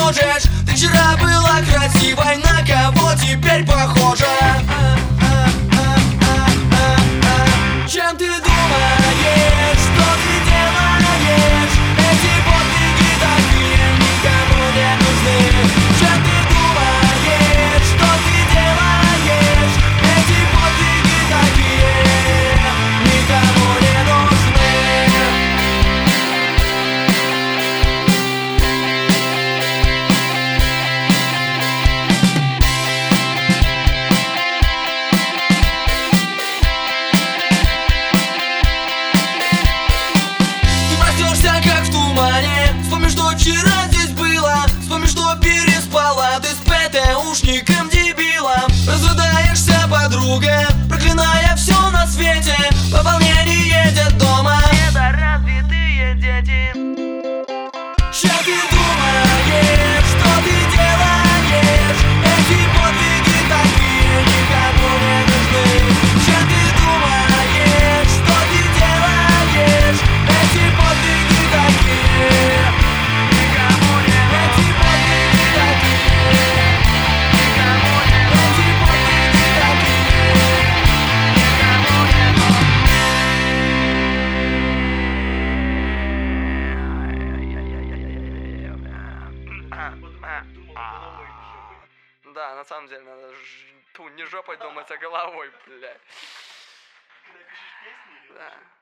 можешь. Ты вчера была красивой, на кого теперь похожа? Чем ты думаешь, что ты делаешь? Эти подвиги такие никому не нужны. Чем ты думаешь, что ты делаешь? Эти подвиги такие никому не нужны. Как в тумане, вспомни, что вчера здесь было. Вспомни, что переспала ты с ПТУшником дебилом. Разрыдаешься, подруга, проклиная все на свете. Пополнение детдома. Это разбитые дети. Чем ты думаешь, что ты делаешь? Эти подвиги такие никому не нужны. Чем ты думаешь, что ты делаешь? Эти подвиги такие никому не нужны. Эти подвиги такие никому не нужны. Эти подвиги такие никому не нужны. Да, на самом деле надо не жопой думать, а головой, блядь. Когда пишешь песни или да.